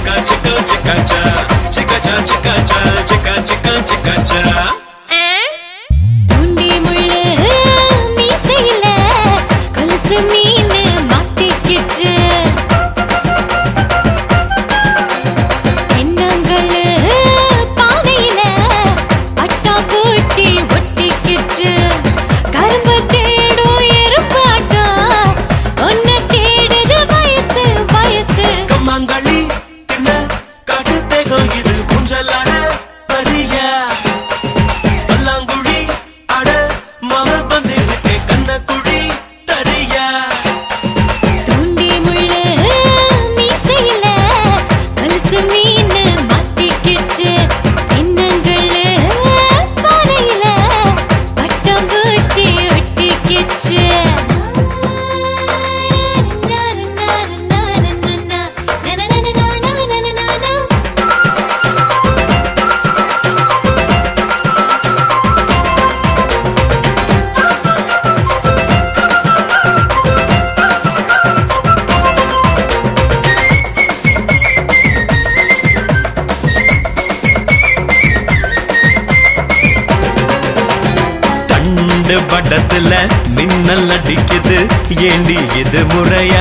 படத்துல மின்னல் அடிக்குது ஏண்டி இது முறையா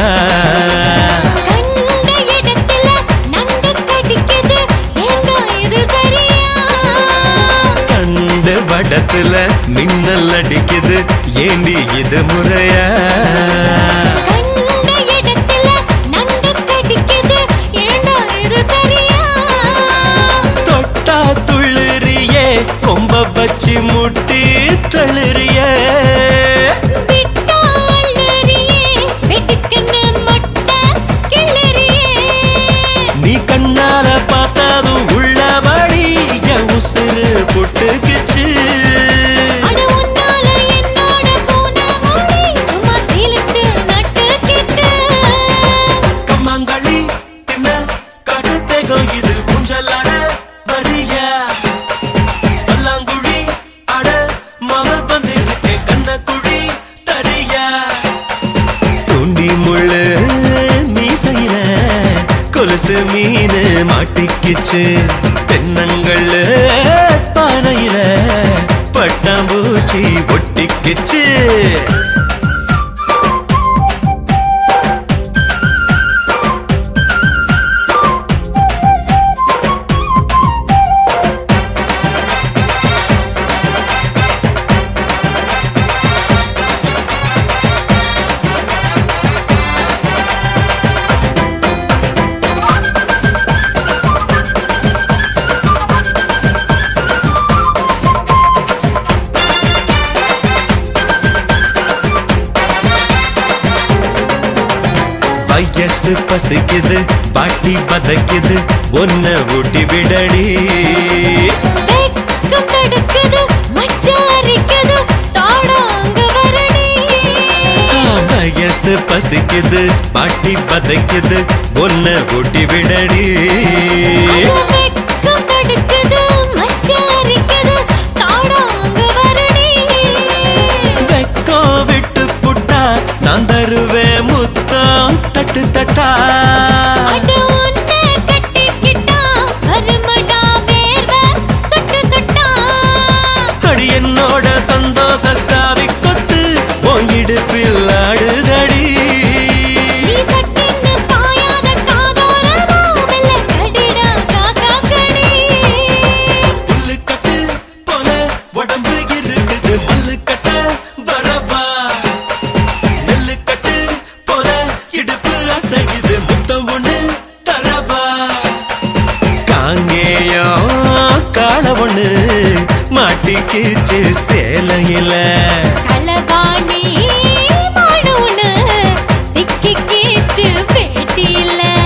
கண்ட இடத்துல நண்டு கடிக்குது ஏண்டா இது சரியா கண்ட படத்துல மின்னல் அடிக்குது ஏண்டி இது முறையா கண்ட இடத்துல நண்டு கடிக்குது ஏண்டா இது சரியா தொட்டா துள்ளுறியே கொம்ப வச்சு முட்டி தள்ளுறியே நீ கண்ணால பார்த்ததும் உள்ளபடி என் உசுறு புட்டுக்குச்சு கம்மாங்களி தின்ன காட்டு தேகம் இது குஞ்சலாட வரியா பல்லாங்குழி அட மாம வந்திருக்கே கண்ணக்குழி தரியா தூண்டி முள்ளு மீசையில கொலுசு மீன் மாட்டிக்கிச்சு தென்னங்கள்ல பானையில பட்டாம்பூச்சி ஒட்டிக்கிச்சு வயசு பசிக்குது பாட்டி பதைக்குது ஒன்ன ஊட்டி விடடி வயசு பசிக்குது பாட்டி பதைக்குது ஒன்ன ஊட்டி விடடி வெக்கோ விட்டு புட்டா நான் தருவேன் முத்தம் தட்டு தட்டா அடி என்னோட சந்தோஷ சாவி கொத்து உன் இடுப்பில் ஆடுதடி புல்லு கட்டு போல உடம்பு இருக்குது மல்லு கட்ட வரவா நெல்லு கட்டு போல இடுப்பு அசையுது முத்தம் ஒண்ணு தரவா காங்கேயோ காண ஒண்ணு மாட்டிக்கிச்சு சேலையில களவாணி மாடுன்னு சிக்கிக்கிச்சு பேட்டியில